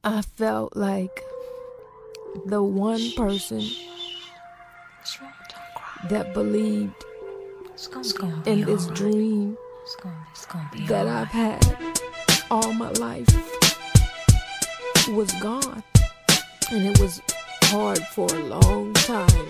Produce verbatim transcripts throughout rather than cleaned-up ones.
I felt like the one person that believed in this dream that I've had all my life was gone, and it was hard for a long time.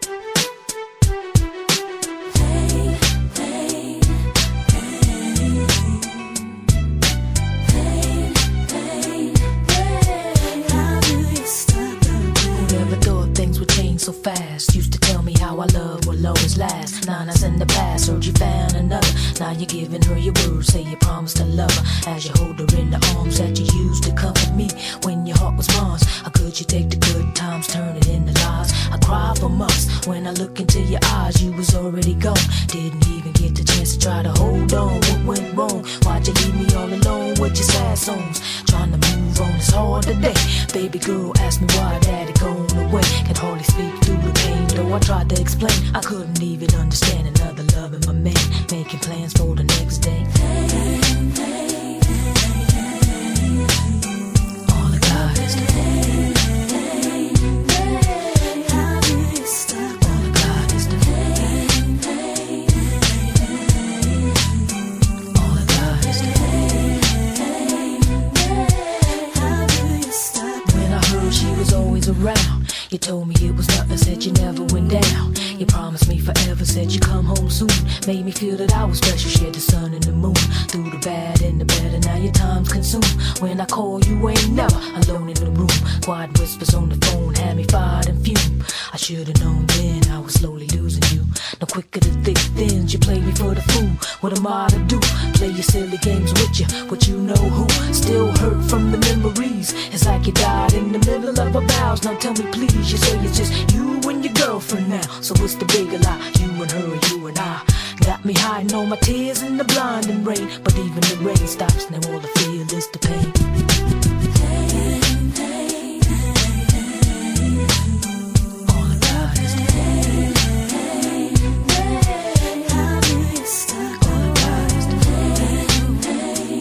So fast, used to tell me how our love will always last. Nine us in the past, heard you found another. Now you're giving her your word, say you promised to love her. As you hold her in the arms that you used to comfort me when your heart was mine. How could you take the good times, turn it into lies? I cry for months when I look into your eyes. You was already gone, didn't even get the chance to try to hold on. What went wrong? Why'd you leave me all alone with your sad songs? Trying to move on is hard today. Baby girl, ask me why daddy gone away. Can hardly speak through the pain, though I tried to explain. I couldn't even understand another love in my man, making plans for the next day. All I got is the pain. All I got is the pain. All I got is the pain. When I heard she was always around, you told me it was nothing, said you never went down. You promised me forever, said you come home soon. Made me feel that I was special, shared the sun and the moon. Through the bad and the better, now your time's consumed. When I call, you ain't never alone in the room. Quiet whispers on the phone had me fired and fumed. I should've known then I was slowly losing you. No quicker to thick thins, you played me for the fool. What am I to do? Play your silly games with you, but you know who? Still hurt from the memories. It's like you died in the middle of our vows. Now tell me please, you say it's just you and your girlfriend now. So what's the bigger lie? You and her or you and I? Got me hiding all my tears in the blinding rain. But even the rain stops, now all I feel is the pain. All I got is the pain. All I got is the pain.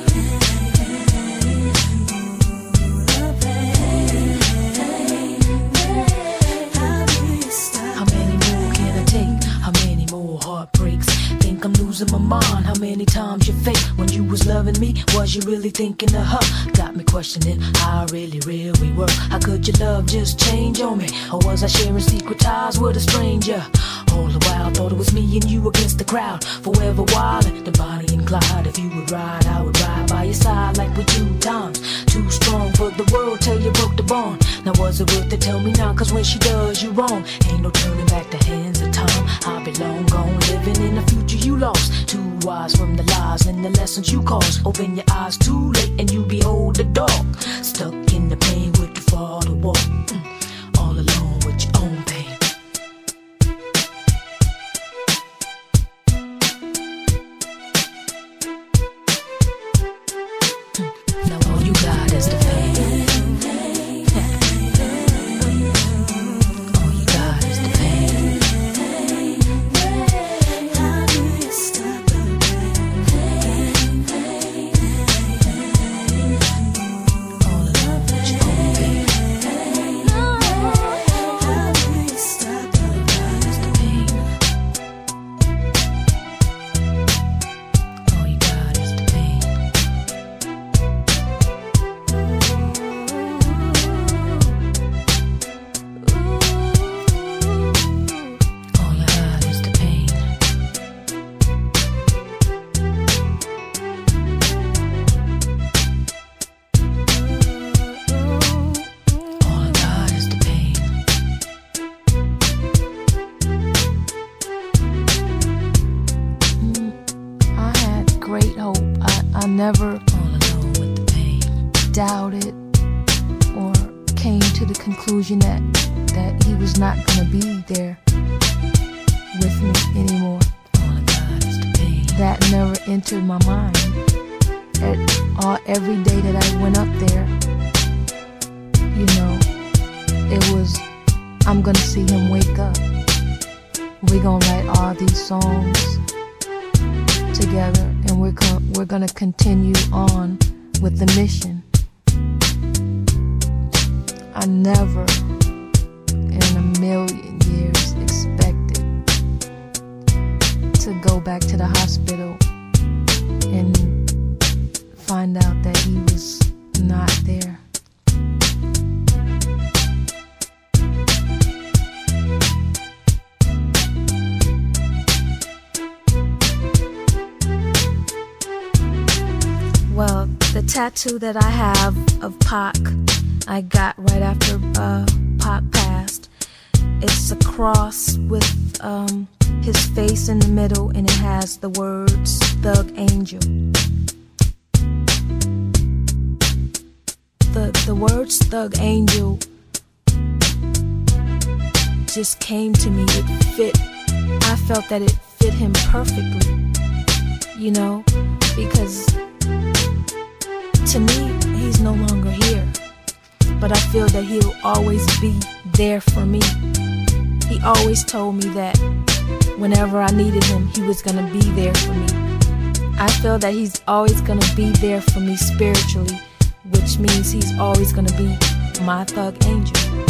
How many more can I take? How many more heartbreaks? Think I'm losing my mind. How many times you fake when you was loving me? Was you really thinking of her? Got me questioning how really real we were. How could your love just change on me? Or was I sharing secret ties with a stranger? All the while thought it was me and you against the crowd, forever wildin', the Bonnie and Clyde. If you would ride, I would ride by your side like we two times. Too strong for the world till you broke the bond. Now was it worth it? Tell me now, cause when she does you wrong, ain't no turning back the hands of time. I'll be long gone, living in the future you lost. Too wise from the lies and the lessons you caused. Open your eyes too late and you behold the dark. Stuck in the pain with the far to walk, mm. All alone with your own pain. mm. Now all you got is the pain. All you got is the pain. Never doubted or came to the conclusion that that he was not gonna be there with me anymore. That never entered my mind. At all, every day that I went up there, you know, it was, I'm gonna see him wake up. We're gonna write all these songs together, and we're co- we're gonna continue on with the mission. I never in a million years expected to go back to the hospital and find out that he was not there. Well, the tattoo that I have of Pac, I got right after uh, Pac passed. It's a cross with um, his face in the middle, and it has the words Thug Angel. The, the words Thug Angel just came to me. It fit, I felt that it fit him perfectly, you know, because to me, he's no longer here, but I feel that he'll always be there for me. He always told me that whenever I needed him, he was gonna be there for me. I feel that he's always gonna be there for me spiritually, which means he's always gonna be my thug angel.